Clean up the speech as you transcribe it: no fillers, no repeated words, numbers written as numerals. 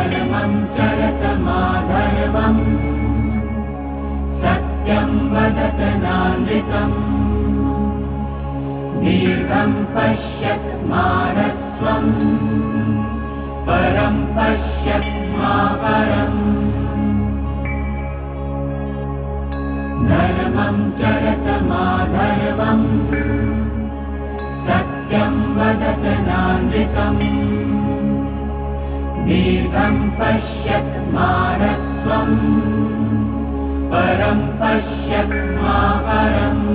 धर्मं चरत माधर्मम् सत्यं वदत नानृतम् दीर्घं पश्यत मानस्वम् परं पश्यत मापरम् धर्मं चरत माधर्मम् सत्यं वदत नानृतम् दीर्घं पश्यत मानस्वम् परं पश्यत मापरम्